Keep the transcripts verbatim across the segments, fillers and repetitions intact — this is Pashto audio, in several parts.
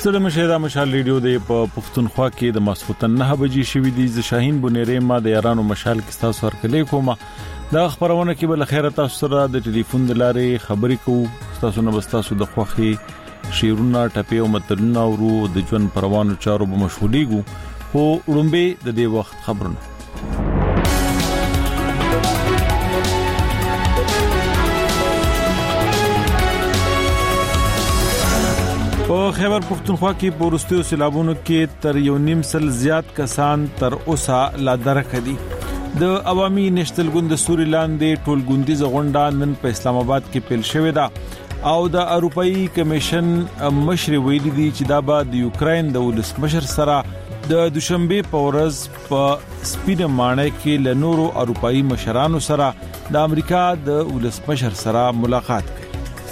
ستړي مشه دا مشال ریډیو دی په پښتونخوا کې د ماسخوتن نه بجې شوې دي ز شاهین بنيره ما د یارانو مشال کې تاسو ورکلې کومه دا خبرونه کې بل خیره تاسو سره د ټلیفون د لارې خبرې کوو تاسو نه بس تاسو د خوخي شیرونه ټپي او متلونه ورو د ژوند پروانو چارو به مشغولېګو خو وړومبه د دې وخت خبرونه په خیبر پختونخوا کې پورستیو سیلابونو کې تر یو نیم سل زیات کسان تر اوسه لا درک دي د عوامي نېشنل ګوند سوري لاندې ټولګوندي زغونډه نن په اسلام آباد کې پیل شوې ده او د اروپאי کمیشن مشر ویلي دي چې دا به د یوکرين د ولسمشر سره د دوشنبه په ورځ په سپینه مانه کې له نورو اروپאי مشرانو سره د امریکا د ولسمشر سره ملاقات کوي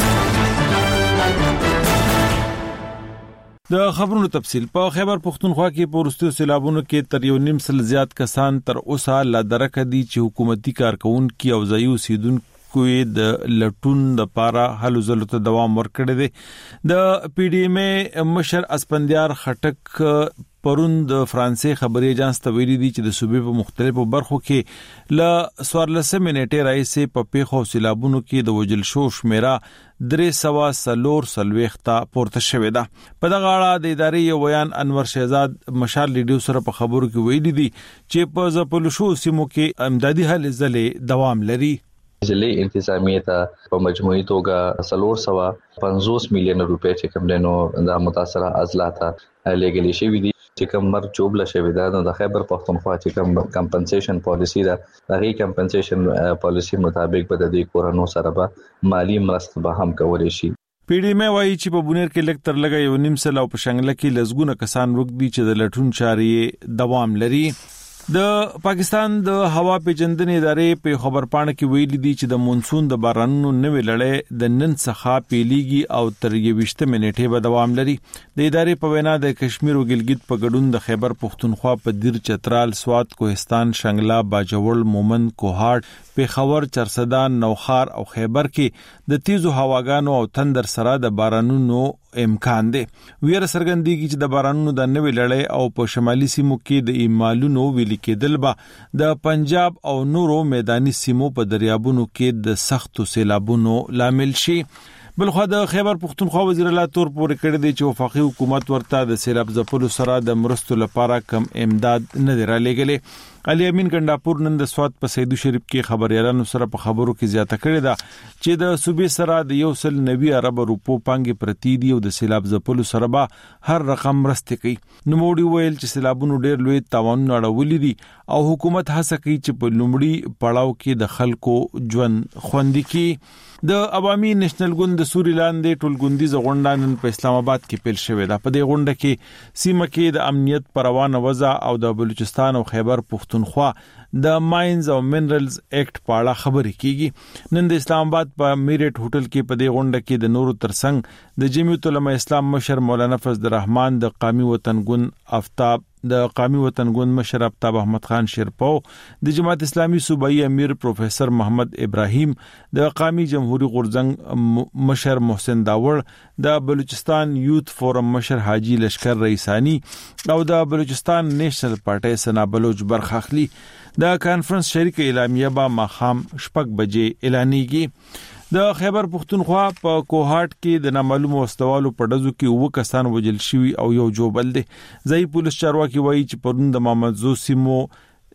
د خبرونو تفصیل په خیبر پختونخوا کې پورستیو سیلابونو کې تر یو نیم سل زیات کسان تر اوسه لا درک دي چې حکومتي کارکونکو او ځایي اوسیدونکو د لټون د پاره حل زلو ته دوام ورکړي دي د پی ډی ایم مشر اسپندیار خټک پرون د فرانسې خبري اجانس ته ویلي دي چې د صوبې په مختلفو برخو کې ل سوارلسه منټه راځي په پیښو سیلابونو کې د وجل شو شمیره درې سوا سلور سلويختا پورته شوې ده په دغه اړه د ادارې ویان انور شهزاد مشال ریډیو سره په خبرو کې ویلي دي چې په ځپلو شو سیمو کې امدادي حل زلې دوام لري ضلعي انتظامیه ته په مجموعي توګه سلور سوا پنځوس میلیون روپے چې کوم دنو د متاثره اضلاع ته لګلې شوې دي چې کوم مر چوبله شوې ده نو د خیبر پختونخوا چې کوم کمپنسیشن پالیسی ده هغه کمپنسیشن پالیسی مطابق به د کورونو سره به مالی مرسته به هم کولای شي پی ډی ایم وايي چې په بونیر کې لکتر لګا یو نیم سل او په شنګله کې لزګونه کسان وګدي چې د لټون چاري دوام لري د پاکستان د هوا پیژندنې ادارې په خبرپاڼه کې ویلي دي چې د مونسون د بارانونو نوې لړۍ د نن څخه پیليږي او تر یوشته منټې به دوام لري د ادارې په وینا د کشمیر او ګلګت په ګډون د خیبر پختونخوا په دیر چترال سوات کوهستان شنګلا باجوړ مومند کوهاټ پیښور چرسدان نوخار او خیبر کې د تیزو هواګانو او تندر سره د بارانونو امکان دی ویره سرګندېږي چې د بارانونو د نوې لړۍ او په شمالي سیمو کې د ایمالونو ویل کېدل به د پنجاب او نورو میداني سیمو په دریابونو کې د سختو سیلابونو لامل شي بلخو د خیبر پختونخوا وزیر الله تور پورې کړی دی چې وفاقي حکومت ورته د سیلاب ځپلو سره د مرستو لپاره کم امداد نه دی را لېږلی علي امین ګنداپور نن د سواد په سیدو شریف کې خبريالانو سره په خبرو کې زیاته کړې ده چې د صوبې سره د یو سل نوي ارب روپو پانګې پرتی دی او د سیلاب ځپلو سره به هر رقم مرسته کوي نو موړي ویل چې سیلابونو ډېر لوی تاوان اړولې دي او حکومت هڅه کوي چې په لومړي پړاو کې د خلکو ژوند خوندي کړي د عوامي نېشنل ګوند سوري لاندې ټولګوندي زغونډه نن په اسلام آباد کې پیل شوې ده په دې غونډه کې سیمه کې د امنیت پروانه وضع او د بلوچستان او خیبر پختونخوا د ماینز او منرالز ایکټ په اړه خبرې کیږي نن د اسلام آباد په میریټ هوټل کې په دې غونډه کې د نورو ترڅنګ د جمعیت العلماء اسلام مشر مولانا فضل الرحمن د قومي وطن ګوند آفتاب د قومي وطن ګوند مشر آفتاب احمد خان شیرپو د جماعت اسلامي صوبایي امیر پروفیسر محمد ابراهیم د قومي جمهوریت غورځنګ مشر محسن داوړ د بلوچستان یوث فورم مشر حاجی لشکر رئیسانی او د بلوچستان نېشنل پارټي سنا بلوچ برخه اخلي د کانفرنس شریک اعلامیه با ماخام شپږ بجې اعلانېږي د خیبر پختونخوا په کوهاټ کې د نامعلوم وسوالو په ډزو کې وو کسان وجل شوی او یو جوبل دي ځای پولیس چارواکي وایي چې پرون د محمد زو سیمو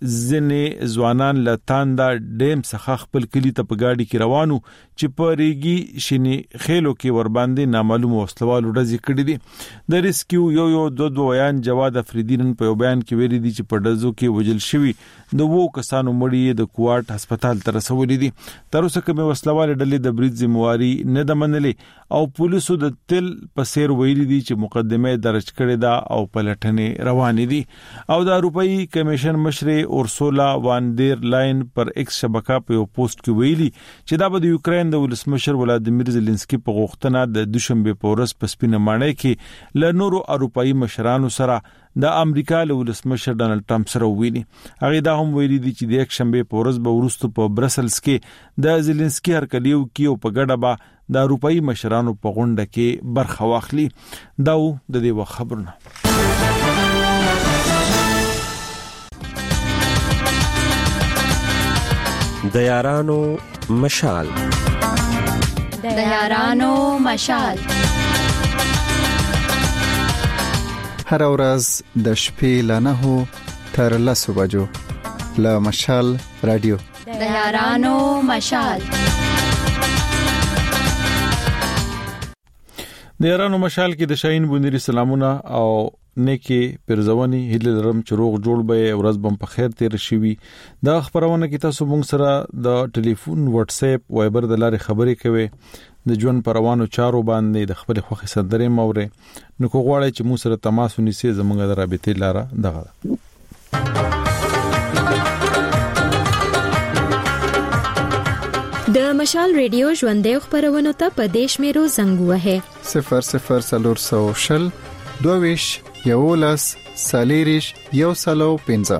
ځنې ځوانان لتاندا ډیم څخه خپل کلی ته په گاډي کې روانو چې په ریګي شنی خېلو کې ور باندې نامعلوم وسلوالو ډزې کړې دي د ریسکیو یو یو دو دو بیان جواد افریدین په بیان کې ویلي دي چې په ډزو کې وجل شوی د وو کسانو مړی د کوارټ هسپتال ته رسولې دي تر اوسه کومه وسلوال ډلې د بریټ ذمہواری نه د منلې او پولیسو د تل په سیر ویلي دي چې مقدمه درج کړې ده او پلټنې روانې دي او د اروپאי کمیشن مشر اورسولا وان دیر لاین پر ایکس شبکه په یو پوسټ کې ویلي چې دا به د یوکرين د ولسمشر ولادیمیر زيلنسکي په غوښتنه د دوشنبه په ورځ په سپینه مانه کې ل نورو اروپאי مشرانو سره د امریکا له ولسمشر ډانلډ ټرمپ سره ویني هغه دا هم ویلي دي چې د یک شنبه په ورځ به ورستو په برسلز کې د زيلنسکي هرکلیو کې او په ګډه به د اروپאי مشرانو په غونډه کې برخه واخلي. دا و د دې وخت خبرونه. د یارانو مشال د یارانو مشال هر ورځ د شپې له نهو تر لسو بجو له مشال رادیو د یارانو مشال د یارانو مشال کې د شاهین بونیری سلامونه او نیکی پرزونی هله لرم چروغ جوړ به ورځ بم په خیر تیر شي. دا خبرونه کې تاسو مونږ سره د ټلیفون واتس اپ وایبر د لارې خبرې کوي د ژوند پروانو چارو باندې د خپل خوخي صدرې مورې نو کو غواړي چې مو سره تماس ونیسي زموږ د رابطې لاره دغه. د مشال ریډیو ژوندې خبرونه ته په دیش میرو زنګ وهه صفر صفر سلور سو شل دویش یولس سالیریش یو سلو پنځه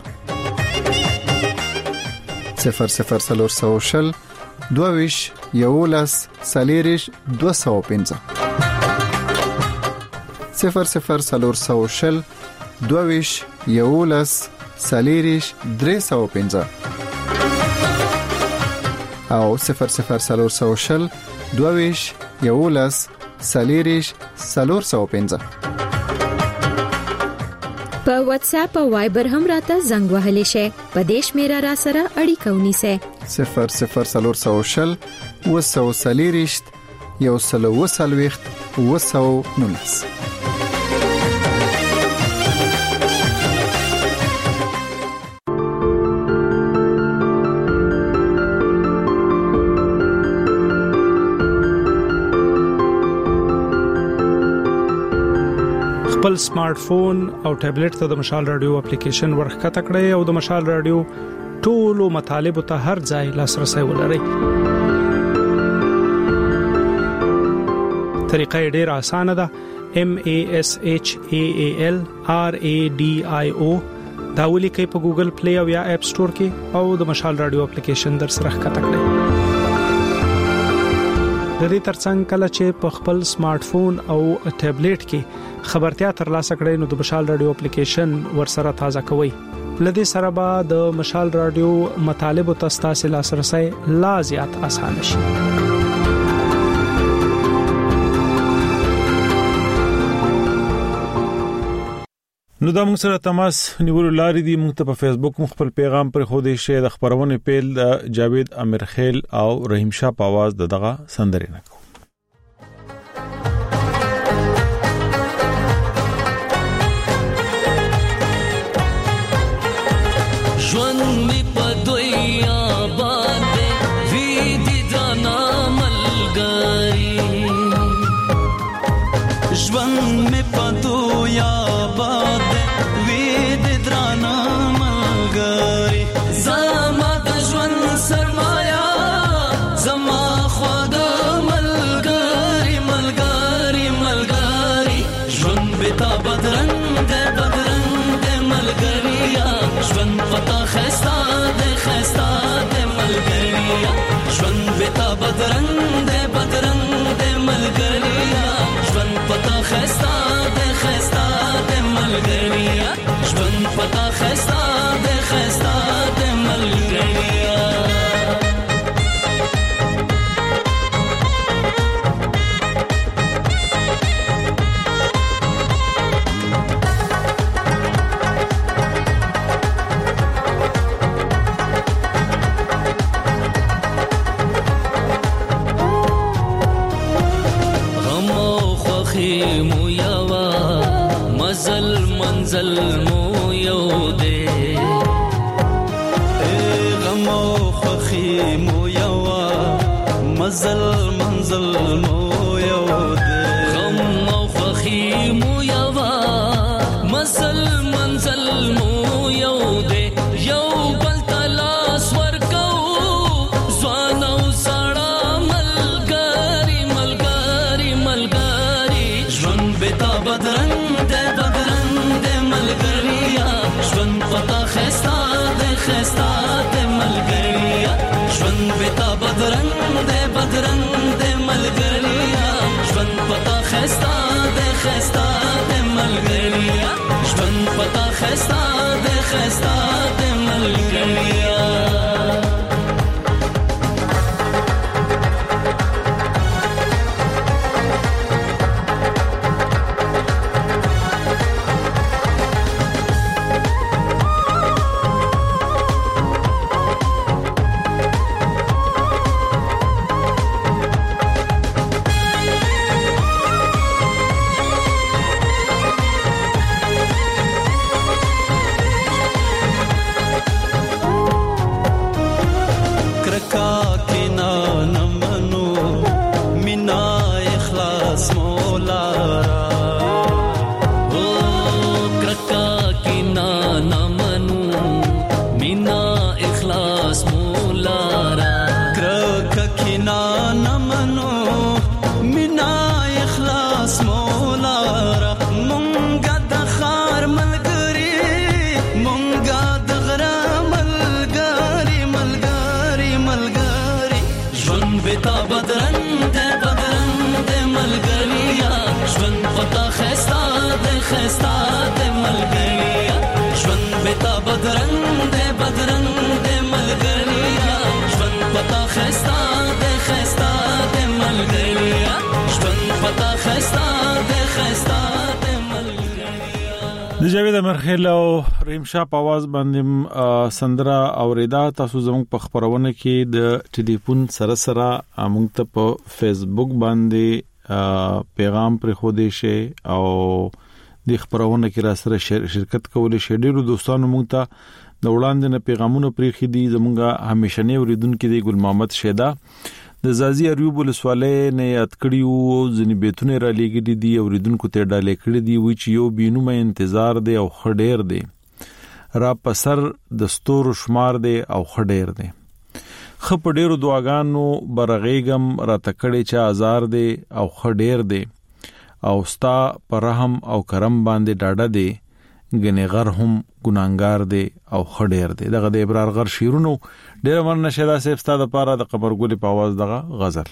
صفر صفر سلور سو شل دویش یولس سالیریش دو سو پنځه صفر صفر سلور سو شل دویش یولس سالیریش درې سو پنځه او صفر صفر سلور سو شل دویش یولس سالیریش سلور سو پنځه. په واتس اپ او وایبر هم راته زنګ وهلی شي. په دیش میرا را سره اړیکه ونیسه صفر صفر سلور سو شل وسو سالیریش یو سلو وسلويخت وسو نونس. خپل سمارټ فون او ټابلیټ ته د مشال رادیو اپلیکیشن ورخکته کړئ او د مشال رادیو ټولو مطالب ته هر ځای لاسرسي ولرئ. طریقه ډېره اسانه ده. M A S H A A L R A D I O دا ولیکئ په ګوګل پلی او یا اپ سٹور کې او د مشال رادیو اپلیکیشن در سره ښکته کړئ. د دې ترڅنګ کله چې په خپل سمارټ فون او ټابلیټ کې خبرتیا ترلاسه کړئ نو د مشال رادیو اپلیکیشن ورسره تازه کوئ. لدې سره به د مشال رادیو مطالب او تاسو لاسرسي لا زیات اسانه شي. نو دا موږ سره تماس نیول لاري دي. موږ ته په فیسبوک مخبل پیغام پر خو دې شه د خبرونه پیل د جاوید امیر خیل او رحیم شاه په आवाज دغه سندرې نه کو. ژوند می په دویا باندې وی دي جانا ملګری ژوند می په دویا باندې وی دي جانا ملګری زما د ژوند سرمایا زما خود ملګری ملګری ملګری ژوند به تا بدرنګ ده بدرنګ ده ملګریا ژوند پتا خستا ده خستا ده ملګریا ژوند بتا بدرنګ ده بدرنګ ده ملګریا ژوند پتا خستا ده خستا ده ملګریا ژوند پتا خستا ده خستا ده ملګریا مو یوا مزل منزل مو یو دے غم او خوخی مو یوا مزل منزل مو یو دے غم او خوخی مو یوا مزل منزل مو یو دے یو بل تلاس ورکو ځوان او سړا ملګری ملګری ملګری ژوند بتا بدرنګ ده بدرنګ ده ملګریا ژوند پتا خستا ده خستا ده ملګریا ژوند بتا بدرنګ ده بدرنګ ده ملګریا خستا د خستا د ملګریا د جاوید امرخیل او ریم شاه په आवाज باندې سندرا اوریدا تاسو زموږ په خبرونه کې د ټلیفون سره سره موږ ته په فیسبوک باندې پیغام پر خو دې شي او د خبرونه کې را سره شرکت کولای شي. ډیرو دوستانو موږ ته د وړاندې نه پیغامونه پرې خېدي. زموږه همیشنی اوریدونکو دی ګل محمد شیدا د زازی اریوب ولسواله نه یاد کړیو ځنی بیتونه را لګیدي دی اوریدونکو ته ډالې کړی دی وی چې یو بینومه انتظار دی او خډیر دی را پسر د ستورو شمار دی او خډیر دی خپ ډیرو دعاګانو برغېګم را تکړې چا آزار دی او خډیر دی او ستا پر رحم او کرم باندې ډاډه دی ګنې غر هم ګناګار دی او خډیر دی. دغه د ابرار غر شیرونو ډیر ورنه شیدا صاحب ستاسو لپاره د قمرګلی په आवाज دغه غزل.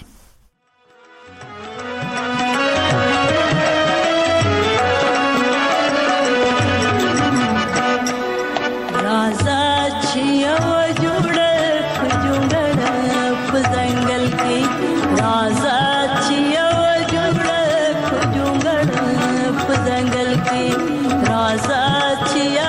رازا چیا جوړ خجوړ په ځنګل کې رازا چیا جوړ خجوړ په ځنګل کې رازا چیا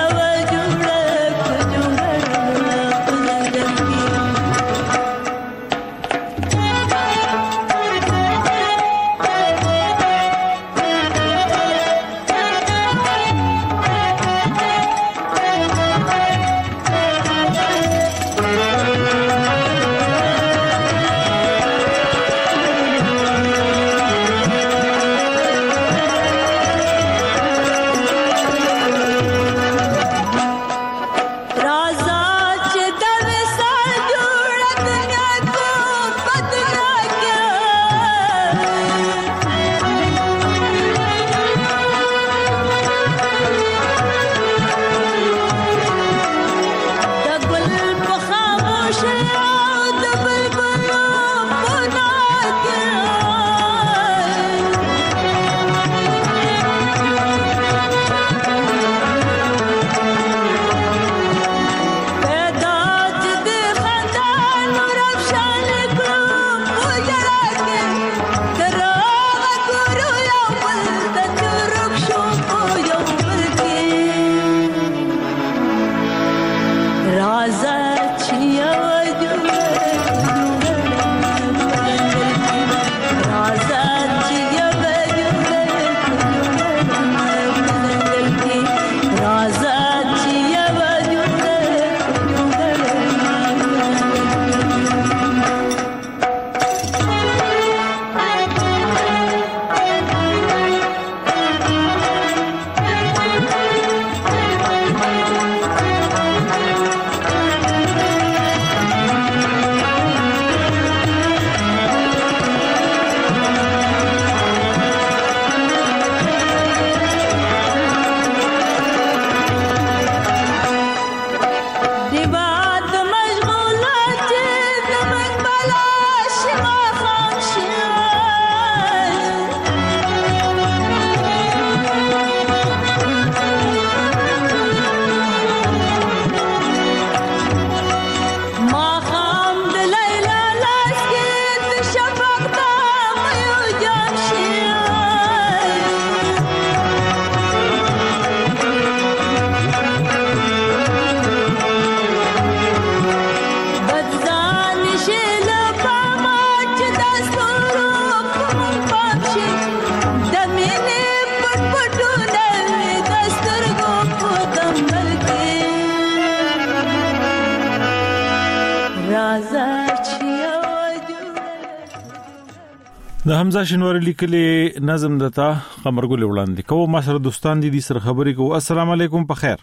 د حمزه شنواری لیکلي نظم دتا قمرګل وړاندې کوم ما سره دوستان دي سره خبرې کو. السلام علیکم په خیر.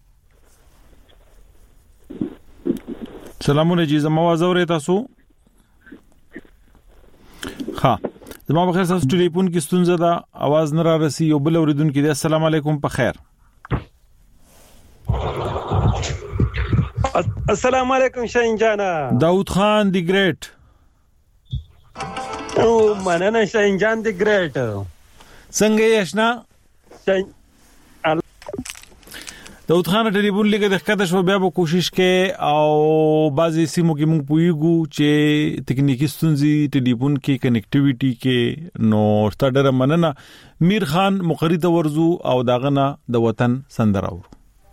سلامونه جی زما आवाज اورئ تاسو؟ ها زما په خیر تاسو ټلیفون کې ستونزه ده आवाज نه را رسي یو بل اوریدونکو دی. السلام علیکم په خیر. السلام علیکم شاهین جانا. داود خان دی ګریټ. او مننه شاهین جان دی ګریټ. څنګه یې آشنا؟ داود خان ټلیفون لګه د ښکته شو بیا به کوشش کې او بعضی سیمو کې مونږ پویګو چې تکنیکی ستونزې ټلیفون کې کنیکټیویټي کې نو ستړه مننه. میر خان مقری ته ورزو او داغه د وطن سندره اورو.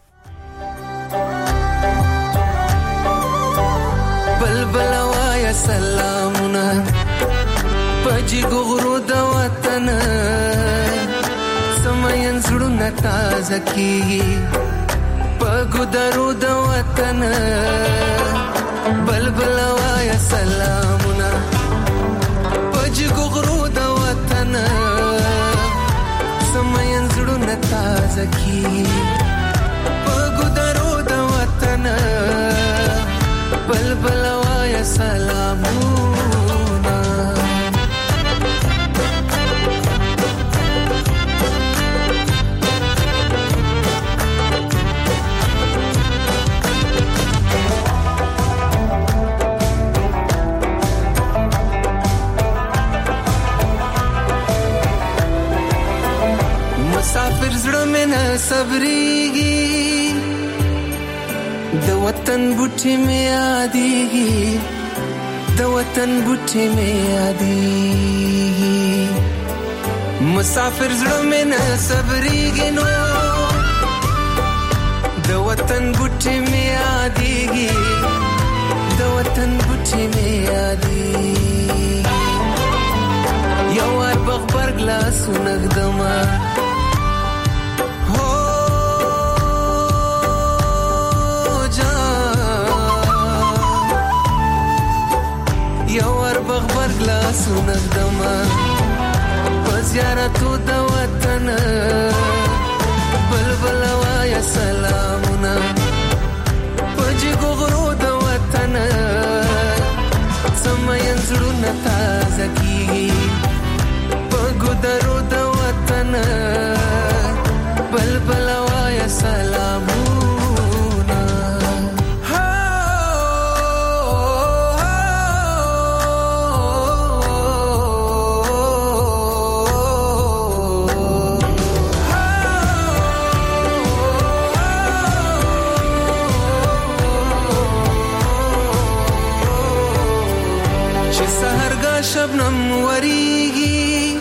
بلبل وایا سلامونه پجی غرو د وطن سمین زړه تازه کیږي پګو درو د وطن بلبل وایا سلامونه پجی غرو د وطن سمین زړه تازه کیږي پګو درو د وطن بلبل وایا سلامونه. مسافر زړه مې نه صبرېږي د وطن بوټي مې یادېږي د وطن بوټي مې یادېږي مسافر زړه مې نه صبرېږي نو د وطن بوټي مې یادېږي د وطن بوټي مې یادېږي یو وار بغبرګ لاسونه ږدمه بغبر گلاسو نگدما پزیارتو دا وطن بلبل وایا سلامونا پجی گغرو دا وطن سمین زړو نتازه کیږي پګو درو دا وطن بلبل وایا سلامونا. شبنم وریږي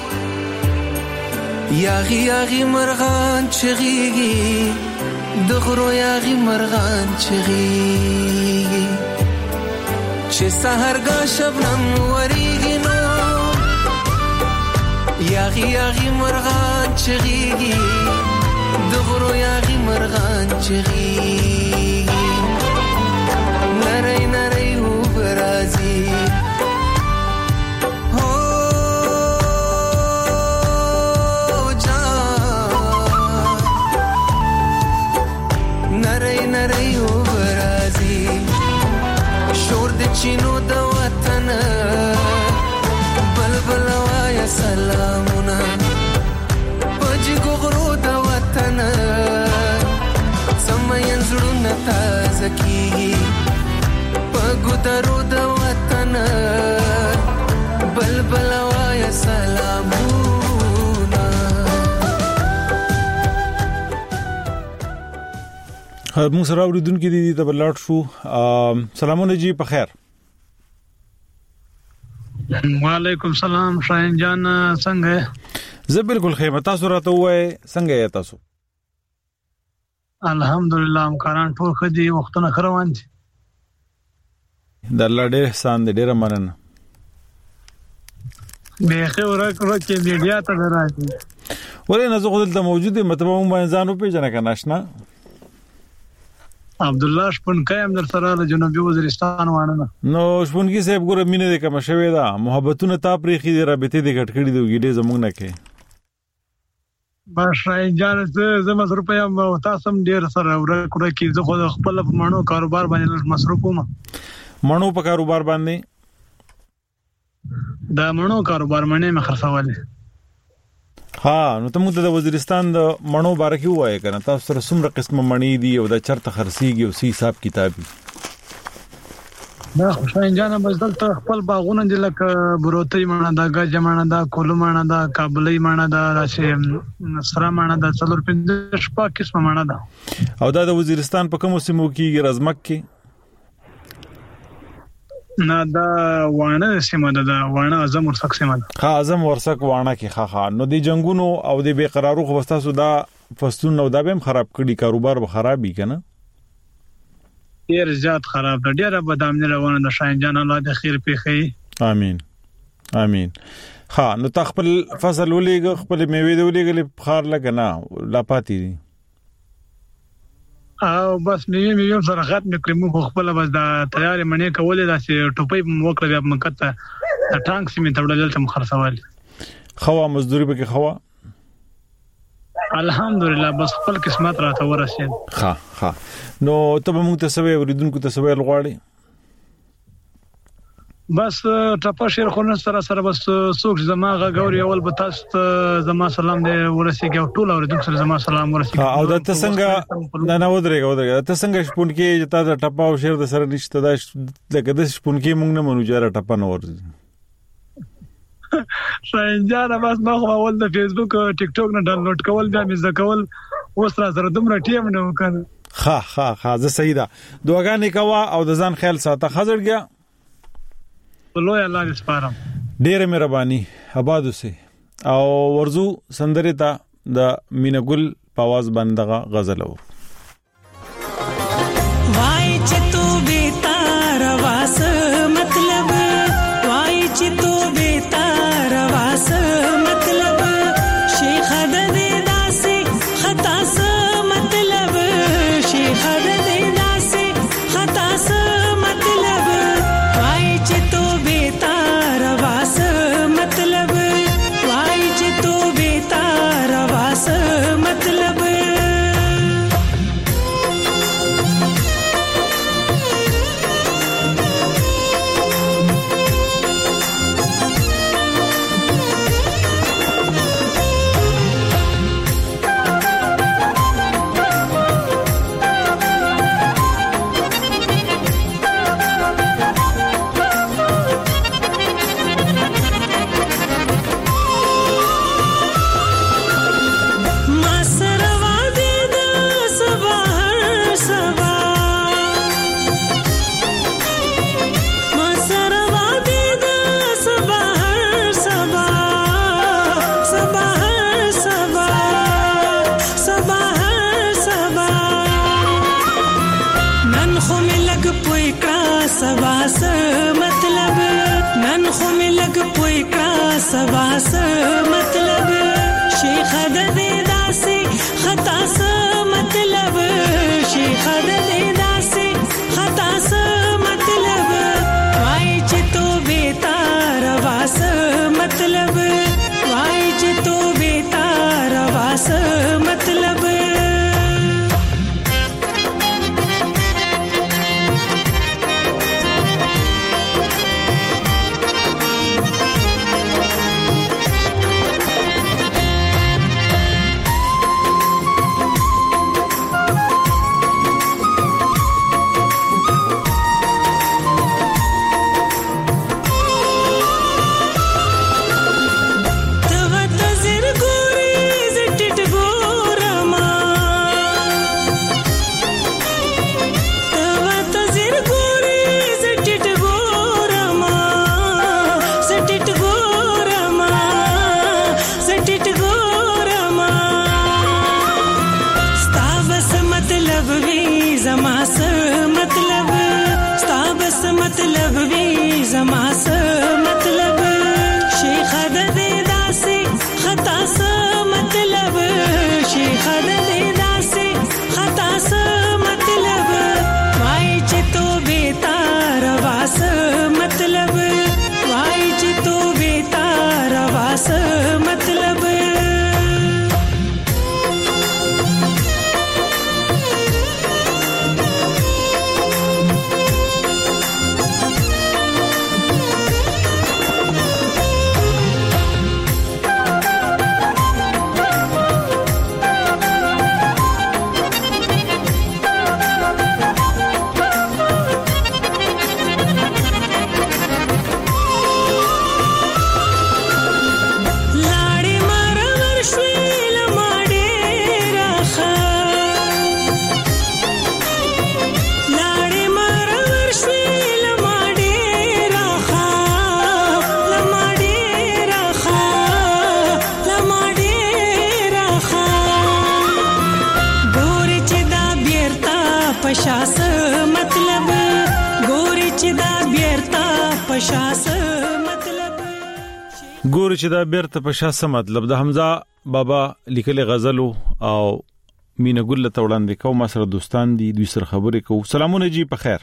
یاغي یاغي مرغان چغيږي دغرو یاغي مرغان چغيږي چې سحرګه شبنم وریږي نو یاغي یاغي مرغان چغيږي دغرو یاغي مرغان چغيږي نری نری و برازي چینو د وطن بلبل وایا سلامونه پجی غرو د وطن سمین زړه تازه کیږي پګو درو د وطن بلبل وایا سلامونه. موږ سره اوریدونکو دي ته بلټ شو. سلامونه جی په خیر. وعلیکم سلام شاهین جان څنګه؟ زه بالکل خیر. تاسو راته وای څنګه یې تاسو؟ الحمدلله همکاران ټول خدي وختونه خروان دي. د الله ډېر احسان دې ډېر مننه. به خیر ورکړه چې میډیا ته راځي. ولې نه زه خو دلته موجود یم مطلب مونږ باندې ځانو پیژنه کنه آشنا. عبد الله شپونکی هم در سره له جنوبي وزیرستان وانه نو شپونکی صاحب ګوره مینه دې کوم شوی دا محبتونه تا پرې خې دې رابطې دې کټ کړې دې ګډې زمونږ نه کې بس راځه زه زما روپیا مو تاسو هم ډیر سره ورکړه کې زه خو خپل په مانو کاروبار باندې مصروف وم مانو په کاروبار باندې دا مانو کاروبار باندې مخرڅواله ها نو ته موږ د وزیرستان د مڼو بارکي وایې کنه تاسو سره څومره قسمه مڼې دي او د چرته خرسيږي او سی حساب کتابي دا خوشاین جان بس دلته خپل باغونه دي لکه بروتي مڼه دا گاج مڼه دا کولو مڼه دا کابلي مڼه دا راشي سره مڼه دا څلور پنځه شپږ قسمه مڼه دا او دا د وزیرستان په کوم سیمو کې رزمک کې نه دا وانه سیمه ده دا وانه اعظم ورسک سیمه ده ها اعظم ورسک وانه کې ها ها نو دی جنگونو او دی بے قرارو خو تاسو دا فستون نو دا به خراب کړي کاروبار به خرابي کنه ډیر زیات خراب ده ډیر بدام نه روانه ده شاین جان الله د خیر پیخي امين امين ها نو تخپل فصل ولېګ خپل میوه دی ولېګل خار لګنا لا پاتې دي او بس نیمه میوم سره ختم کړم خو خپل بس دا تیار منې کولې دا چې ټوپۍ موکړه بیا مکته د ټانک سیمه تړل ته مخرڅوال خوا مزدوري به کې خوا الحمدلله بس خپل قسمت راته ورسید ها ها نو ته به موږ ته سوي ورېدونکو ته سوي لغواړي بس ټپه شیر خو سره سره بس سوق زما غوړي اول به تاسو زما سلام دې ورسېږي او ټول اوریدونکو سره زما سلام ورسېږي او د تسنګ نه نه ودرېګ ودرېګ تسنګ شپون کې چې تا د ټپه او شیر د سره نشته دا لکه د شپون کې موږ نه منو جره ټپه نه ورځي شاینجان بس ما خو اول د فیسبوک او ټیک ټاک نه ډاونلوډ کول بیا مې ځکول اوس را سره دومره ټیم نه وکړ ها ها ها زه صحیح ده دوګانې کوا او د ځان خیال ساته خزړګیا لوی الله دې سپارم ډېر مهرباني آباد اوسه او ورزو سندره تا د مینګل پاواز بندغه غزل وو وای چې تو به تار واس مطلب وای چې تو به تار واس مطلب شیخ د دې داسې خطا س مطلب شیخ د دې داسې خطا س مطلب وای چې تو به تار واس مطلب وای چې تو به تار واس مطلب سواس مطلب شیخ د دې داسې خطا س مطلب شیخ د دې داسې خطا س مطلب وای چې تو به تار واس مطلب وای چې تو به تار واس مطلب مطلب وی زما س مطلب شیخ د دې داسې خطا س مطلب شیخ د دې داسې خطا س مطلب مطلب ګوري چې دا بیرته پشاس مطلب ګوري چې دا بیرته پشاس مطلب د حمزه بابا لیکل غزل او مینا ګل ته وړاندې کوم سره دوستان دي دوی سره خبرې کوو. سلامونه جی په خیر.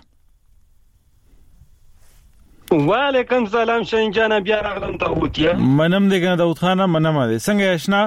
وعلیکم سلام شین جان بیا راغلم ته وتیا منم دې کنه داوود خان منم دې څنګه آشنا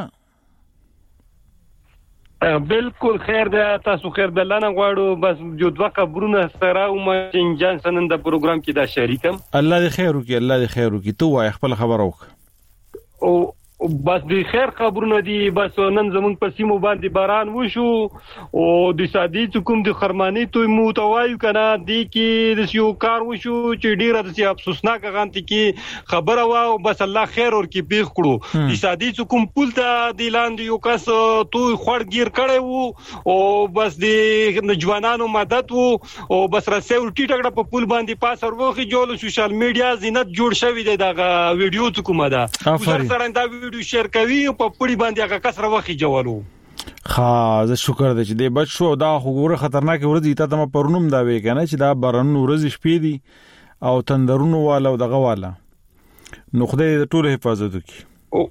بالکل خیر ده تاسو خیر ده لانا غواړو بس جو دوه خبرونه سره او ما شین جان سنن د پروګرام کې دا شریکم. الله دې خیر وکړي الله دې خیر وکړي. تو وای خپل خبر وک او بس د خیر خبرونه دي. بس نن زمونږ په سیمو باندې باران وشو او د سادي کوم د خرمانی تو متوایو کنه دی کې د یو کار وشو چې ډیره د افسوسناک غانتی کې خبره وا او بس الله خیر ور کې پیښ کړو. د سادي کوم پول ته د لاندې یو کس تو خړ گیر کړي وو او بس د ځوانانو مدد وو او بس راسه ورټی ټکړه په پول باندې پاس وروخي جوړ سوشل میډیا زینت جوړ شوی دی دا ویډیو کومه ده سره دا ویډیو شیر کوي په پړی باندې هغه کسره وخی جوړو. خا زه شکر دې چې دې بچ شو دا خو خطرناک ورځ ته تم پرونم دا وی کنه چې دا برن ورځ شپې دي او تندرونو والا او دغه والا نو خدای دې ټول حفاظت وکړي.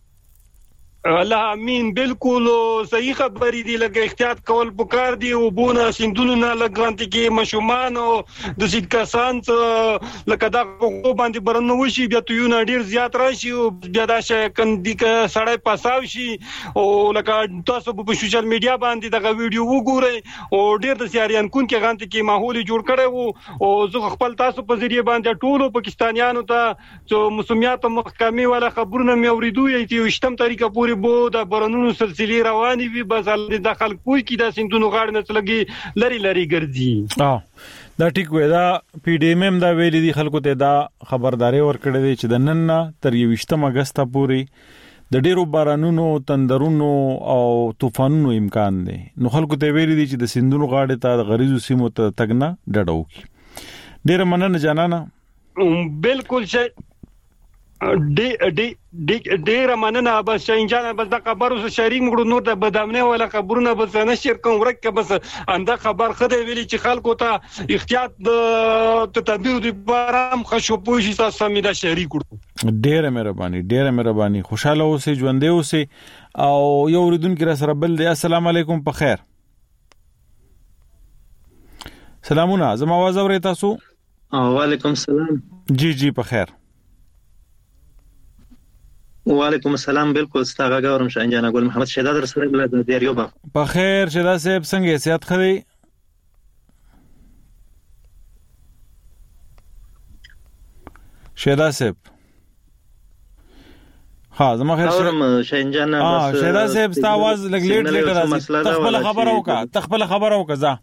الله امين. بالکل صحیح خبرې دي لکه احتیاط کول پکار دي او بونه سندونو نه لګانتي کې مشومان او د سید کسان لکه دا کو باندې برنو وشي بیا تو یو نه ډیر زیات راشي او بیا دا شي کندي ک سړی پاساو شي او لکه تاسو په سوشل میډیا باندې دا ویډیو وګورئ او ډیر د سیاریان کون کې غانتي کې ماحول جوړ کړي وو او زه خپل تاسو په ذریعہ باندې ټولو پاکستانیانو ته چې مسومیات محکمې ولا خبرونه مې اوریدو یي چې وشتم طریقه پوری بو د برنونو سلسله رواني وي بس د داخل کوی کی د سندونو غاړ نه لګي لری لری ګرځي. اه دا ټیک وای دا پی ډی ایم ایم دا ویلي دي خلکو ته دا خبرداري ورکړې دي چې د نن نه تر یوشتم اگست پورې د ډیرو بارانونو تندرونو او طوفانونو امکان دی. نو خلکو ته ویلي دي چې د سندونو غاړې ته د غریزو سیمو ته تګنه ډډو کی. ډیر مننه جانانا. بالکل شي ډې ډې ډېر مننه بس شینجان بس دا خبرو سره شریک مګړو نور د بدامنه ولا خبرونه بس نه شیر کوم ورکه بس انده خبر خدای ویلي چې خلکو ته احتیاط د تدبیر د بارام خشو پوشي تاسو سمې دا شریک کړو. ډېر مهرباني ډېر مهرباني. خوشاله اوسئ ژوندې اوسئ او یو ورودونکو را سره بل دی. السلام علیکم په خیر. سلامونه زما आवाज اورئ تاسو؟ وعلیکم السلام. جی جی په خیر. وعلیکم السلام. بالکل ستاسو غاورم شاین جان ګل محمد شهدا در سره بل د دیریوبا په خیر. شهدا صاحب څنګه صحت خدي؟ شهدا صاحب ها زما خیر اورم شاین جان بس شهدا صاحب ستاسو आवाज لګ لیټ لیټ راځي. تخپل خبر اوکا تخپل خبر اوکا ځه.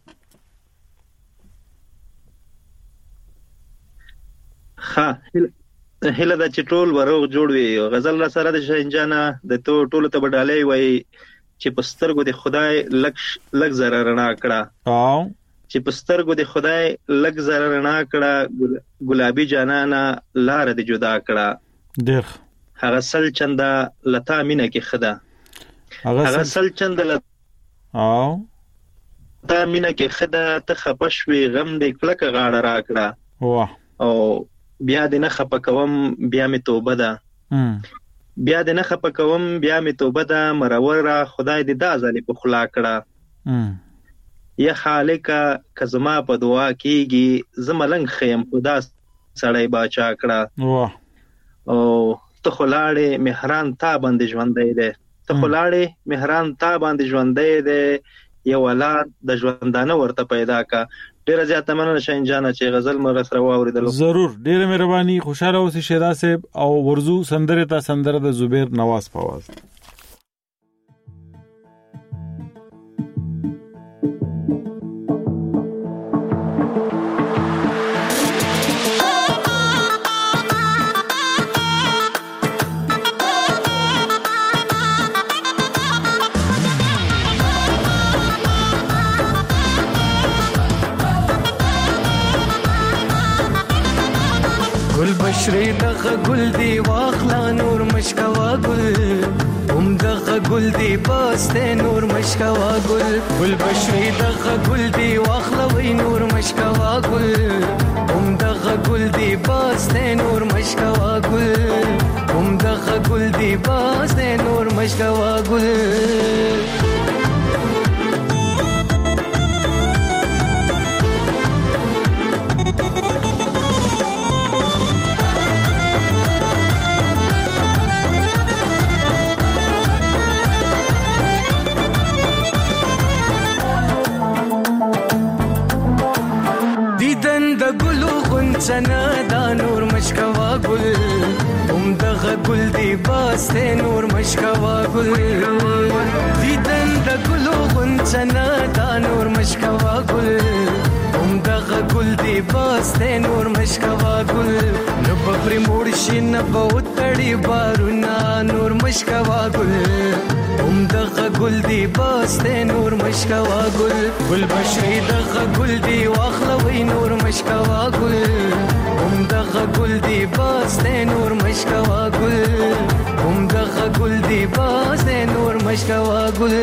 ها هله دا چې ټول وروغ جوړ وي. غزل را سره د شینجانا د تو ټول ته بډالې وای چې پسترګو د خدای لک لک زره رڼا کړه او چې پسترګو د خدای لک زره رڼا کړه ګلابي جانانا لار د جدا کړه ډېر هغه سل چنده لتا مینه کې خدا هغه سل چنده لتا او تا مینه کې خدا ته خپشوي غم دې کلک غاړه را کړه واه او بیا دې نه خپکوم بیا می توبه ده بیا دې نه خپکوم بیا می توبه ده مرور را خدای دې دا ځلې په خلا کړه یا خالق کزما په دعا کیږي زملنګ خیم خدا سړی باچا کړه واه او ته خلاړې مهران تا باندې ژوندې ده ته خلاړې مهران تا باندې ژوندې ده یو ولادت د ژوندانه ورته پیدا کا. ډیر زیات مننه شاین جان چې غزل مر سره واوریدل. ضرور ډیر مهرباني. خوشاله اوسئ شهدا صاحب او ورزو سندره تا سندره د زبیر نواز په आवाज. ګل بشری دغه ګل دی واخلا نور مشکوا ګل هم دغه ګل دی باسته نور مشکوا ګل ګل بشری دغه ګل دی واخلا وای نور مشکوا ګل هم دغه ګل دی باسته نور مشکوا ګل هم دغه ګل دی باسته نور مشکوا ګل سنا دا نور مشکوا گل هم دغه گل دی باسته نور مشکوا گل دیدن د ګلو غنچنا دا نور مشکوا گل هم دغه گل دی باسته نور مشکوا گل نو بپری موړ شي نه بوتړي بارونا نور مشکوا گل هم دغه گل دی باسته نور مشکوا گل گل بشری دغه گل دی واخلوي نور مشکوا گل هم دغه گل دی باسته نور مشکوا گل هم دغه گل دی باسته نور مشکوا گل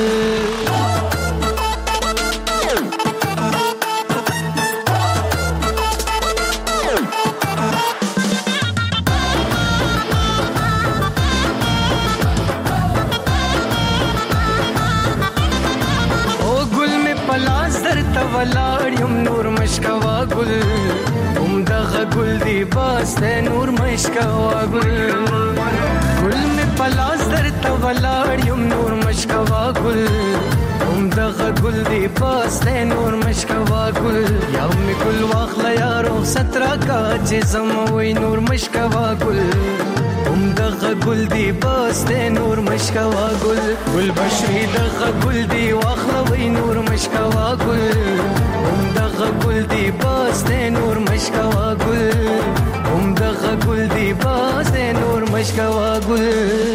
ولاړم نور مشکوا گل هم دغه گل دی باسته نور مشکوا گل گل می پلاس در ته ولاړم نور مشکوا گل هم دغه گل دی باسته نور مشکوا گل یا می گل واخلا یارو سترا کا چې زموي نور مشکوا گل هم دغه گل دی باسته نور مشکوا گل گل بشری دغه گل دی واخلوي نور مشکوا گل هم دغه گل دی باسته نور مشکوا گل هم دغه گل دی باسته نور مشکوا گل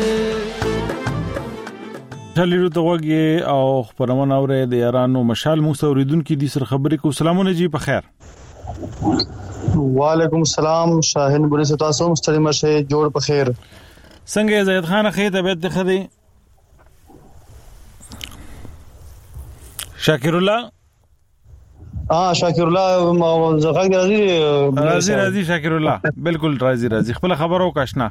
چلیرو ته وګي او خبرونه اورې د یارانو مشال مو اوریدونکو دي سر خبرې کو سلامونه جی په خیر وعلیکم السلام شاهین ګوري تاسو مستری مشه جوړ په خیر څنګه زید خان خې طبيعت خدي شاکر الله اه شاکر الله زغږ راځي راځي راځي شاکر الله بالکل راځي راځي خپل خبرو کاشنا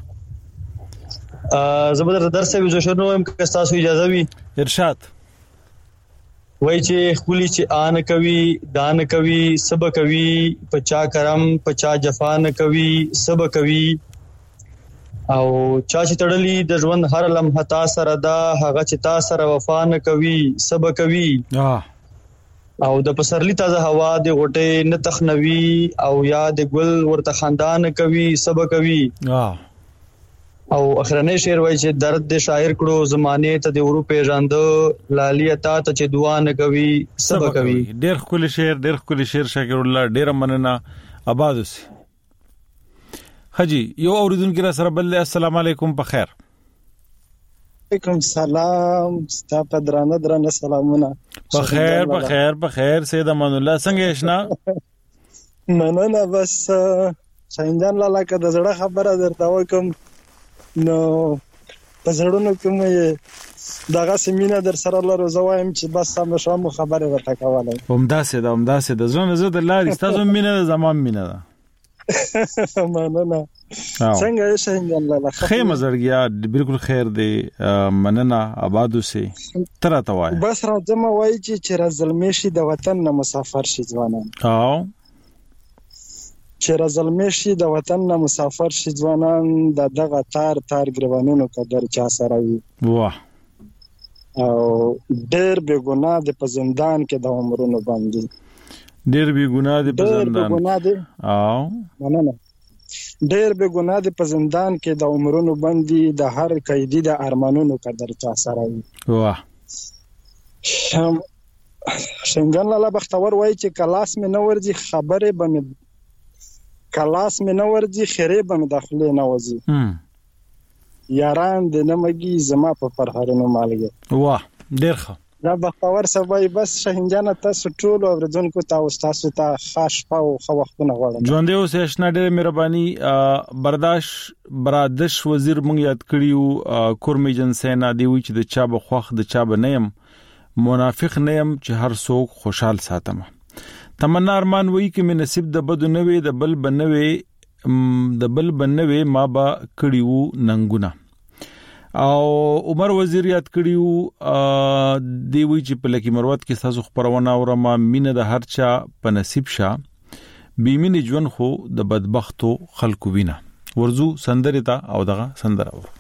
زبر درس ویزو شنو هم که تاسو اجازه وي ارشاد وای چې خولي چې آن کوي دان کوي سب کوي پچا کرم پچا جفا نه کوي سب کوي او چا چې تړلی د ژوند هر لمحه تا سره دا هغه چې تا سره وفا نه کوي سب کوي او د پسرلی تازه هوا د غټه نه تخنوي او یاد ګل ورته خاندان کوي سب کوي او اخرنه شعر وای چې درد د شاعر کړو زمانه ته د ورو پیژاند لالي اتا ته چې دعا نه کوي سب کوي ډېر خپل شعر ډېر خپل شعر شاکر الله ډېر مننه آباد اوسه حجی یو اوریدونکو را سره بل السلام علیکم په خیر وعلیکم سلام ستا په درانه درانه سلامونه په خیر په خیر په خیر سید امان الله څنګه آشنا مننه بس څنګه لاله که د زړه خبره درته وکم نو په زړونو کې مې دغه سیمینه در سره لرو زوایم چې بس سم شوم خبره راته کولای همدا سه دا همدا سه د ځونه زه د لارې تاسو مینه د زمان مینه ده مننه څنګه یې څنګه لاله خیر مزرګیا بالکل خیر دی مننه آبادو سه تر تا وای بس راځم وای چې چې زلمی شي د وطن نه مسافر شي ځوانان او چې زلمی شي د وطن نه مسافر شي ځوانان د دغه تار تار ګروانونو قدر چا سره وي واه او ډېر بے ګناه د په زندان کې د عمرونو باندې ډېر بے ګناه د په زندان او مننه ډېر بے ګناه د په زندان کې د عمرونو باندې د هر قیدی د ارمانونو قدر چا سره وي واه څنګه لاله بختور وای چې کلاس مې نو ورځي خبره به کلاس مې نه ورځي خیره به مې داخله نه وځي یاران د نمګي زما په فرهارونو مالګي واه ډېر ښه دا بختور سبای بس شاهین جان تاسو ټول اوریدونکو ته او تاسو ته خاص پاو خو وختونه غواړم. ژوند یو سیشن ډېر مهرباني برداشت برادش وزیر مونږ یاد کړیو کورمی جن سینا دی وی چې د چا بخوخ د چا بنیم منافق نیم چې هر څوک خوشحال ساتم. تمنا ارمان وی کې می نصیب د بدو نوي د بل بنوي د بل بنوي ما با کړیو ننګونه. او عمر وزیر یاد کړیو دی وی چې په لکی مروت کې تاسو خبرونه اورم مینه د هر چا په نصیب شه بیمینه ژوند خو د بدبختو خلکو وینا. ورزو سندره تا او دغه سندره و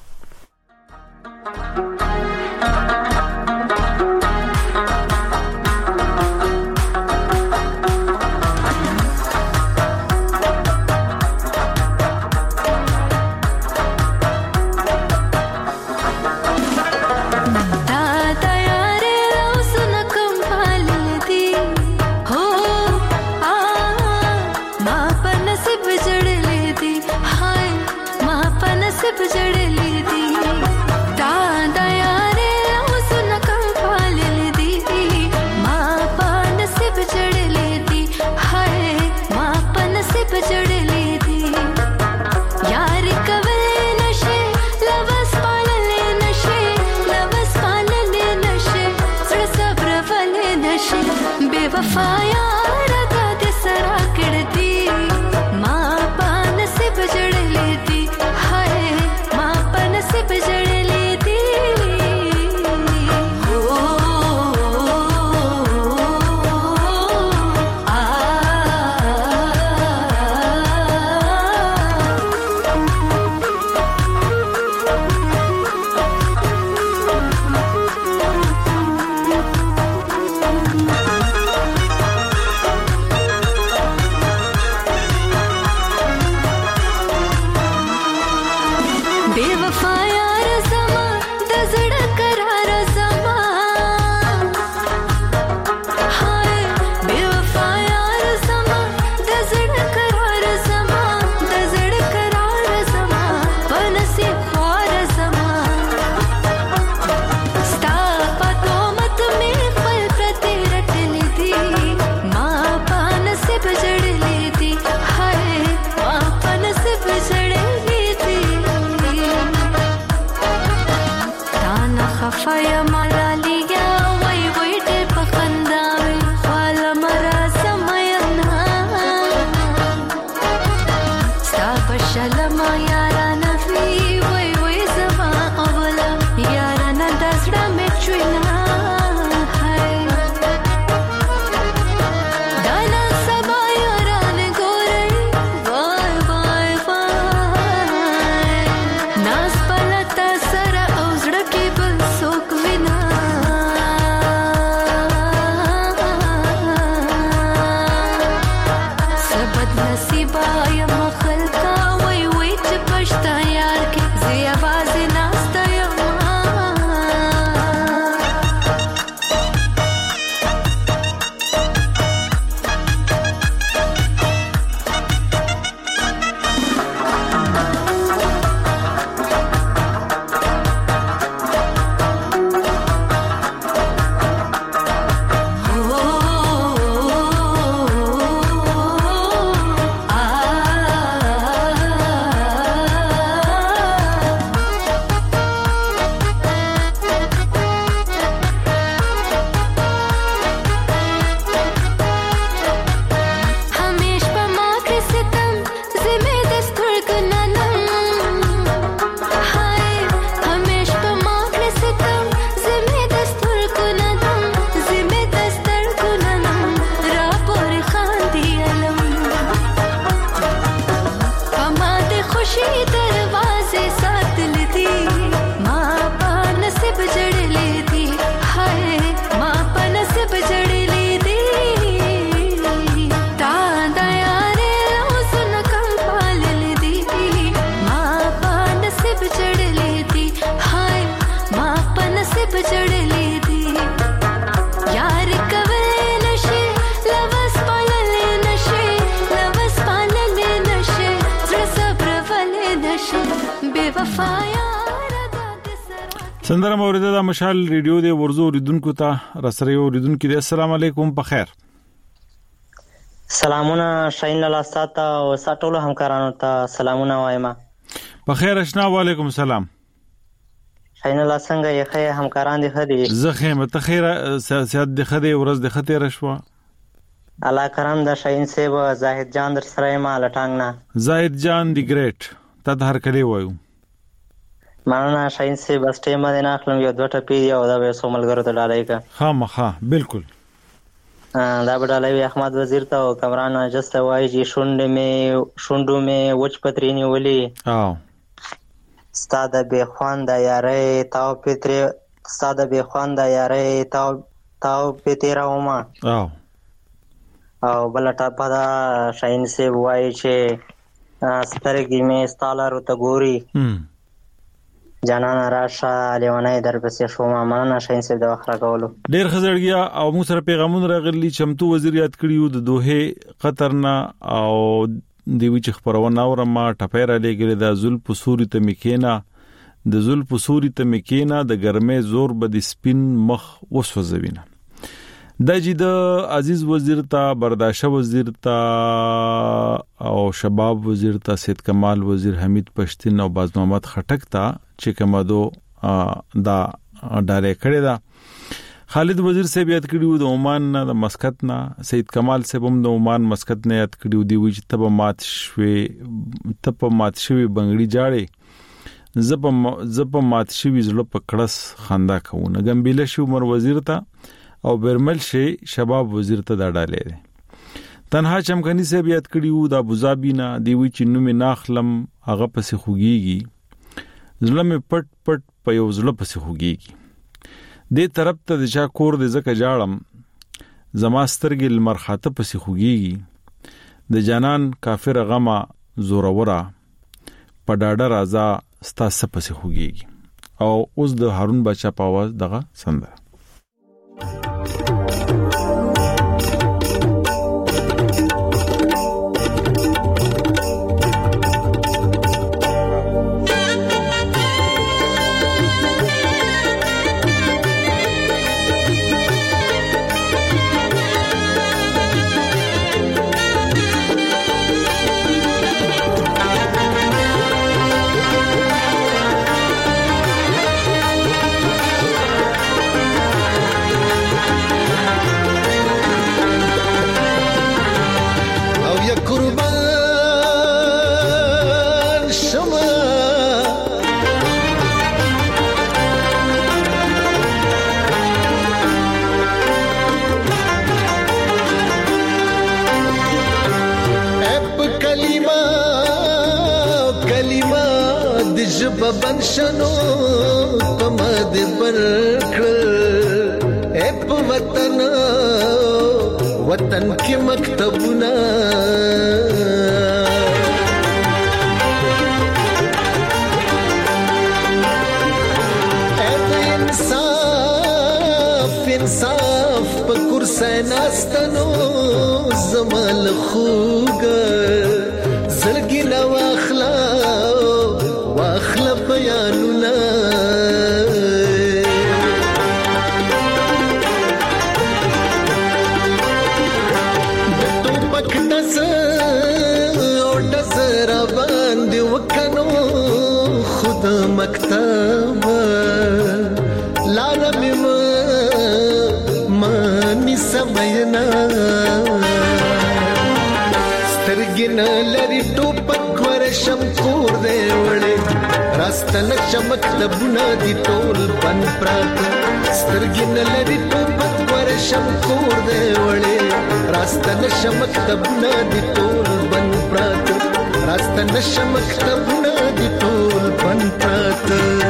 سندره موریده د مشال ریډیو د ورزو ریدونکو ته رسره ریدونکو د السلام علیکم په خیر. سلامونه شاین لاله ساته او ساتولو همکارانو ته سلامونه وایم. په خیر اشنا وعلیکم السلام. شاین لاله څنګه یې خې همکاران دي خدي زه خیمه ته خیر سیاست د خدي ورځ د خته رشوه الله کرم د شاین سیب زاهد جان در سره ما لټانګ نه زاهد جان دی ګریټ ته د هر کلی وایو مانه شاین سیب بس ټیم د ناخلم یو دوه ټپی یو دا به سوملګرو ته ډالای کا خامخا بالکل دا به ډالای احمد وزیر ته او کمران جسته وای جی شونډ می شونډو می وچ پترینی ولی او استاد به خوان د یارې تاو پتر استاد به خوان د یارې تاو تاو پتر اوما او او بل ټاپا دا شاین سیب وای چې سترګې می ستالر ته ګوري جانان راشه لیونای در پسې شو ما مننه شاین سیب د وخت راکولو ډیر خزړګیا او موږ سره پیغامونه راغلي چمتو وزیر یاد کړیو د دوه قطر نه او دیوی چې خبرونه اورم ټپیرا لګره د زل پسوري ته میکینا د زل پسوري ته میکینا د ګرمه زور به د سپین مخ وسوځوینه د جید عزیز وزیر ته برداشت وزیر ته او شباب وزیر ته سید کمال وزیر حمید پښتين او باز محمد خټک ته چې کومدو دا ډالې کړی دا خالد وزیر صاحب یاد کړیو د عمان نه د مسقط نه سید کمال صاحب هم د عمان مسقط نه یاد کړیو دی وی چې تب مات شوي تب مات شوي بنگړي جاړي زپ زپ مات شوي زړه په کړس خندا کوونه ګمبيله شو عمر وزیر ته او برمل شي شباب وزیر ته دا ډالې دي تنها چمکني صاحب یاد کړیو د ابوظبي نه دی وی چې نو می ناخلم هغه پسې خوګيږي زړه می پټ پټ په یو زړه پسې خوګيږي دې طرف ته د چا کور دې زکه جاړم زما سترګې لمرخاته پسې خوګيږي د جانان کافر غما زورورا په ډاډه رازا ستا سپسې خوګيږي او اوس د هارون بچا په आवाज دغه سندره بنشنو پمد برکړ اپ وطن وطن کې مکتبونه انصاف انصاف په کرسي ناستنو زمال خوګ زړګي نو اخلا واخلا بیانونه د ټوپک دز او دز را باندې وکنو خود مکتب لارم ما مانی سمینا سترګن لري ټوپک ورشم کور دی وړي راستن چمک دبونه دي ټول بن پرات سترګن لري ټوپک ورشم کور دی وړي راستن چمک دبونه دي ټول بن پرات راستن چمک دبونه دي ټول بن پرات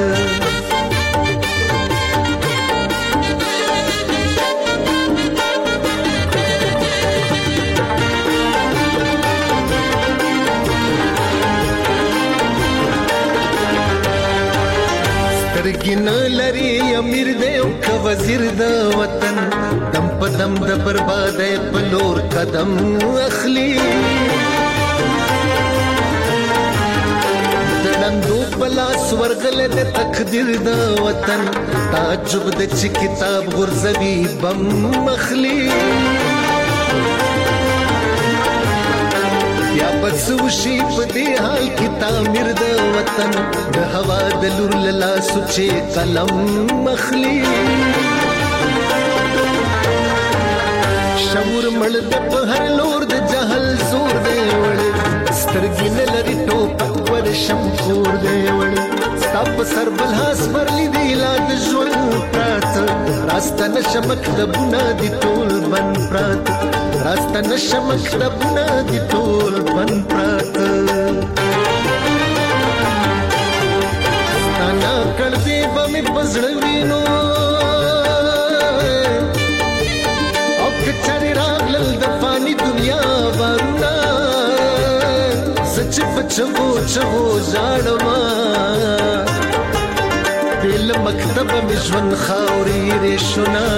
سترګین لري امیر دی او ک وزیر د وطن دم په دم د بربادې په لور قدم اخلي د لاندو بلا سورغله د تقدیر د وطن تعجب د چ کتاب غرزوی بم مخلی یا بس وشي په دې حال کې تعمیر د وطن د هوا د لور لا سوچې قلم مخلی شعور مړ د په هر لور د جهل زور دی وړي سترګې نه لري ټوپک ور شم کور دی وړي ستاپ سر بل هاس پرلی دی لا د ژوند پرات راست نشمک د بنا دی ټول بن پرات راست نشمک د بنا دی ټول بن پرات ستانا کړ دی به پزړ وینو چری راغلل د فانی دنیا ورنا سچ بچو چو زړما دل مکتب مشون خاوري رښنا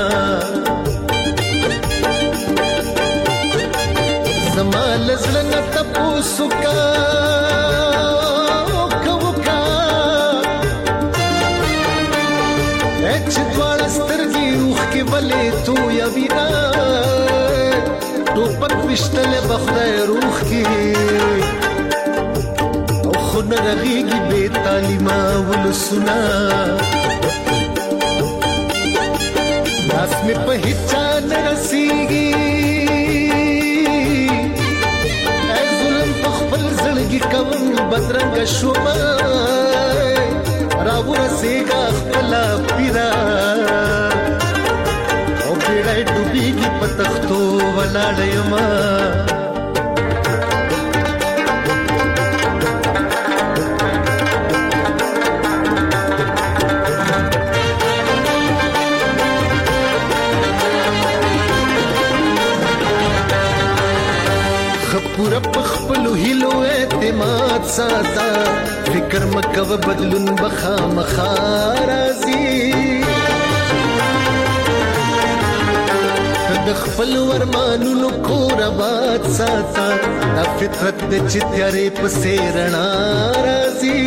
زمال زړه تاسو کا کوکا اچ دوړ سترګي روح کې ولې تو یا وینا ټوپک وشتله بخدای روح کې او خو نه رغيږي بے تعلیمه ولسنا لاس می په هیڅ نه رسیږي ای ظلم په خپل زړګي کوم بدرنګ شوما راو رسېږي خپل پیرا پیړای ډوبېږي په تختو ولاړ یما خپور په خپلو هیلو اعتماد ساته فکر مکو بدلون بخا مخارازي د خپل ورمانونو کور آباد ساته د فطرت د چتیارې په سیرنا راځي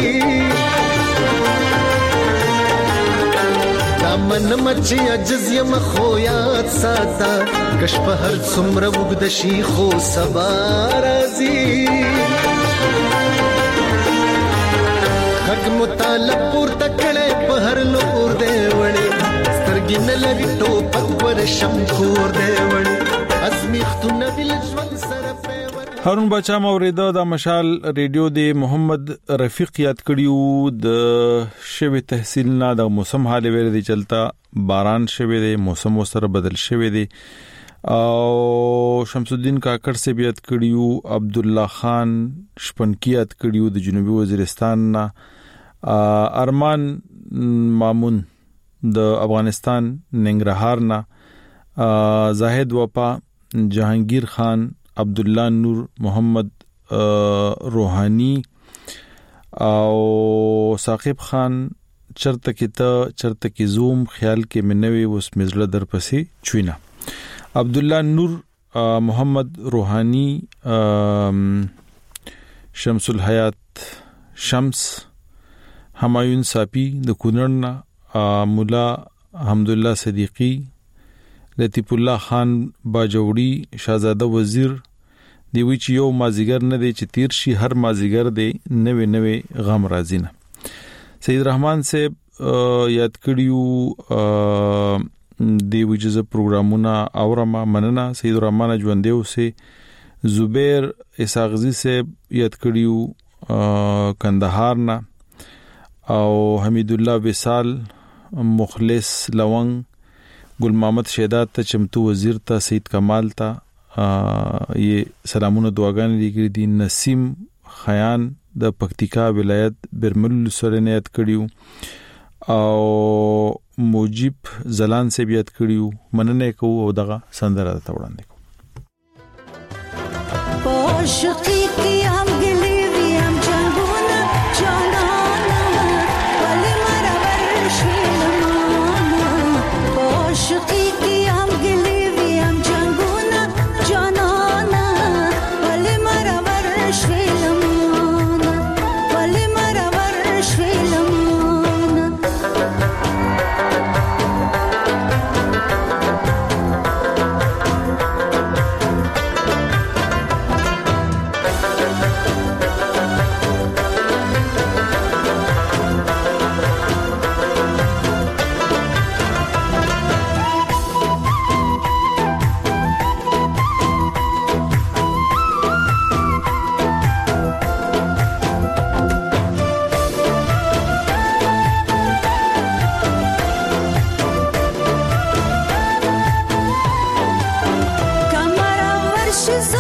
دامن مچ عجز یم خو یاد ساته کش په هر څومره وګد شي خو سبا راځي حق مطالب پورته کړي په هر لور دی وړي سترګې نه لري ټوپک ور شم کور دی وړي ازمیختونه بل ژوند سره هارون بچا موریدا د مشال ریډیو د محمد رفیق یاد کړیو د شوی تحصیل نه د موسم حال ویل دی چلتا باران شوی دی موسم سره بدل شوی دی او شمس الدین کاکړ سے بیات کړیو عبد الله خان شپنکی یاد کړیو د جنوبي وزیرستان نه ارمان مامون د افغانستان ننګرهار نه زاهد وپا جهانگیر خان عبد الله نور محمد روحانی او ثاقب خان چرته کې ته چرته کې زوم خیال کې منوي وس مزله در پسې چوینا عبد الله نور محمد روحانی شمس الحیات شمس همایون صافی د کونړ مولا حمدالله صدیقی لطیف الله خان باجوړي شاهزاده وزیر دی وی چې یو مازیګر نه دی چې تیر شي هر مازیګر دی نوې نوې غم راځي نه سید رحمان صاحب یاد کړیو دی وی چې پروګرامونه اورما مننه سید الرحمن ژوندیو سه زبیر اساغزی صاحب یاد کړیو کندهار نه او حمید الله وصال مخلص لونګ ګل محمد شهداد ته چمتو وزیر ته سید کمال ته یہ سلامونه دعاګانې لري دي نسیم خیان د پکتیکا ولایت برمل سره نیت کړیو او موجب زلان سے بیات کړیو مننه کو او دغه سندره ته وړاندې کو پوشقی کی هم گلی وی هم جنگونه جانانا ولی مرا ورشی لمانا پوشقی کی هم گلی وی هم جنگونه جانانا ولی مرا ورشی لمانا ولی مرا ور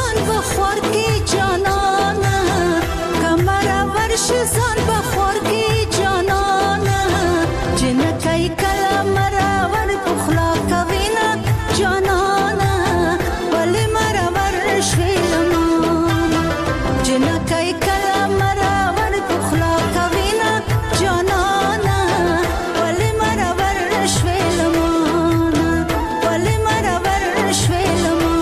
ځان بخور کې جانانا کمر ورش ځان بخور کې جانانا جنکای کلا مرور بخلا کوینا جانانا ولې مرور شویلما جنکای کلا مرور بخلا کوینا جانانا ولې مرور شویلما ولې مرور شویلما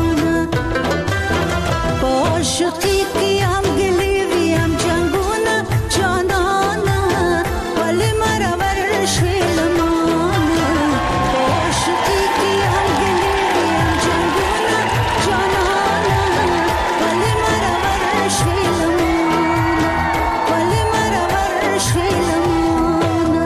عاشقی کی هم گلی وی هم جنگونه جانانا ولی مرور شویلمانه عاشقی کی هم گلی وی هم جنگونه جانانا ولی مرور شویلمانه ولی مرور شویلمانه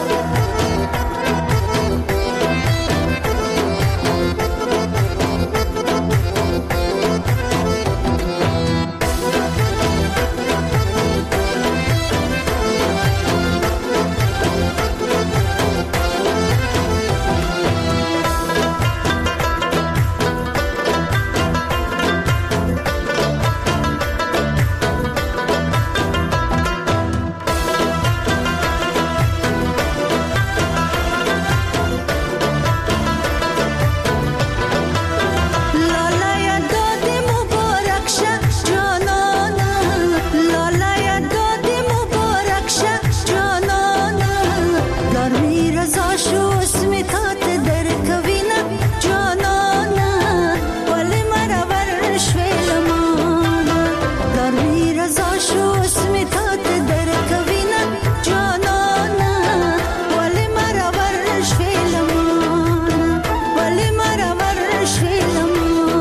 لالا یا دادی مبارک شه جانانا لالا یا دادی مبارک شه جانانا گرمی رضا شو اسمی تات در کوینا جانانا ولی مرور شویلمانا گرمی رضا شو اسمی تات در کوینا جانانا ولی مرور شویلمانا ولی مرور شویلمانا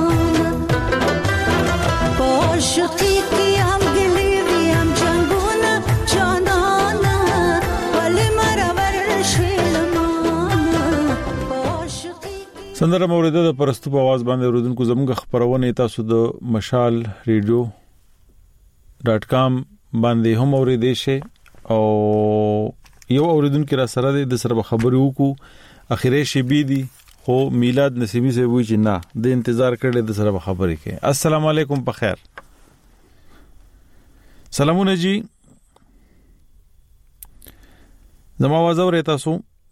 عاشقی کی هم گلی وی هم جنگونه جانانا ولی مرور شویلمانا عاشقی سندره موریده د پرستو په आवाज باندې اوریدونکو زموږ خبرونه تاسو د مشال ریډیو ډاٹ کام باندې هم اوریدئ شئ او یو اوریدونکو را سره د سره خبرې وکړو اخیری شی بي دي خو میلاد نسیمی سے وی چې نه د انتظار کړل د سره خبرې کې السلام علیکم په خیر سلامونه جی زما आवाज اورئ تاسو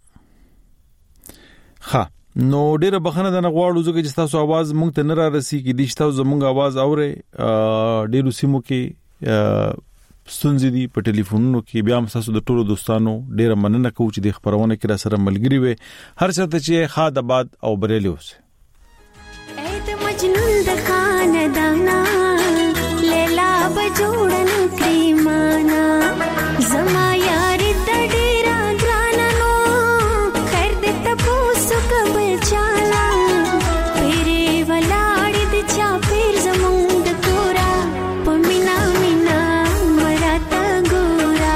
ها نو ډیره بخنه د نغواړو ځکه چې تاسو आवाज مونږ ته نه را رسي کې دي تاسو زمونږ आवाज اورئ ډیرو سیمو کې ستونزې دي په ټلیفونونو کې بیا هم تاسو د ټولو دوستانو ډیره مننه کوم چې د خبرونه کې را سره ملګری وي هر څه ته چې خاد آباد او بریلی اوسه اې د مجنون د خاندانا لیلا بجوړن کریمانا زما یار د ډیرا ګرانانو خیر دې تاسو کبل چالا پیری ولاړې د چا پیر زمونږ د کورا پمینا مینا مرتا ګورا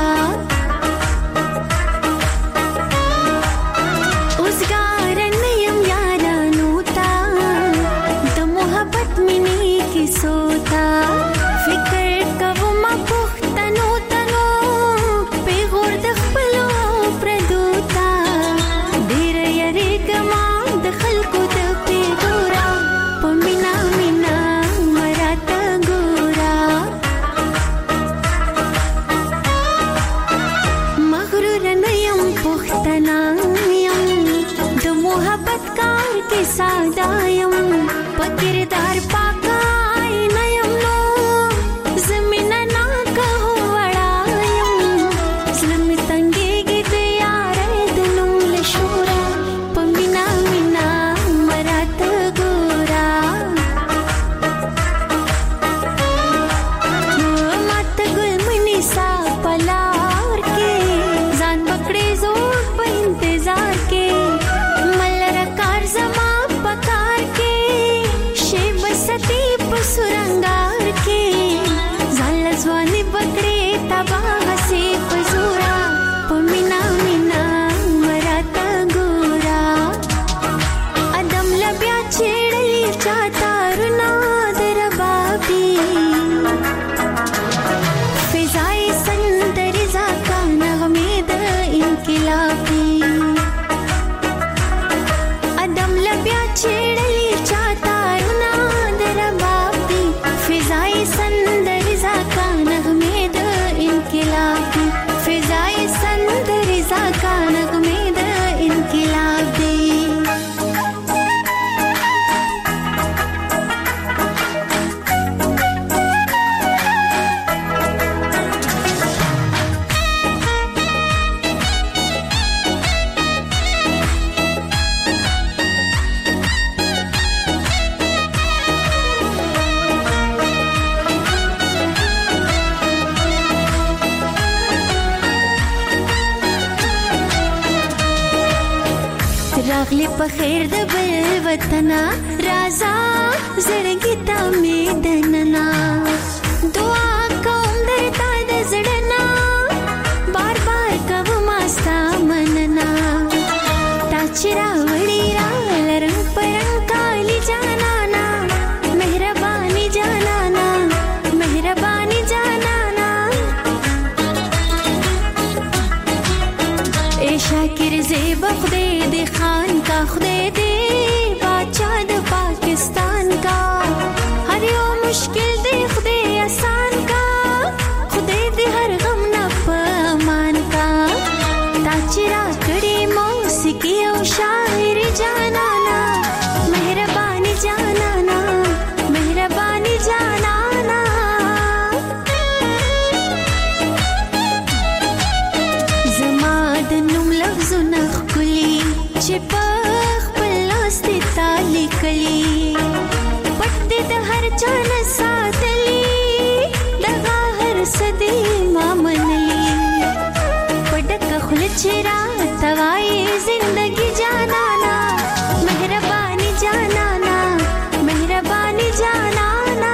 اوس ګارن یم یارانو تا د محبت مینې کیسه واخلی په خیر د بل وطنا رازا زړګی ته می دننا دعا کوم درته د زړنا بار بار کوم استا مننا تا چیرې وړي را لرم پرنګ کالی جانانا مهرباني جانانا مهرباني جانانا اے شاکر زیب خدای دی خان کا خدای دی بادشاہ د پاکستان کا هر یو مشکل دی خدای آسان کا خدای دی هر غم نه پمان کا تا چیرې کړي موسیقي او شاعر جانانا مهرباني جانانا مهرباني جانانا زما د نوم لفظونه ښکلي چې په خپل لاس دې تا لیکلي پټ دې د هر چا نه ساتلي دغه هر څه دې ما منلي په ډکه خوله چې راته وایې زندګي جانانا مهرباني جانانا مهرباني جانانا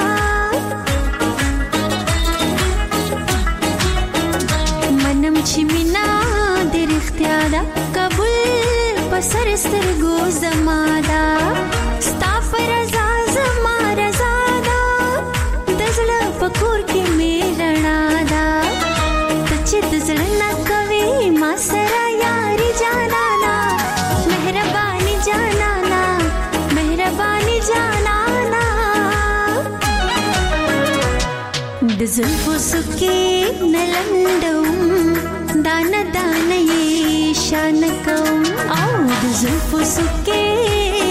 منم چې مینا دې رښتیا ده قبول په سر سترګو زما ده ستا په رضا زما رضا ده د زړه په کور کې مې رڼا ده ته چې د زړه نه کوې ما سره یاري جانانا مهرباني جانانا مهرباني جانانا د زلفو سکې نه لنډوم دانه دانه یې شان کوم او د زلفو سکې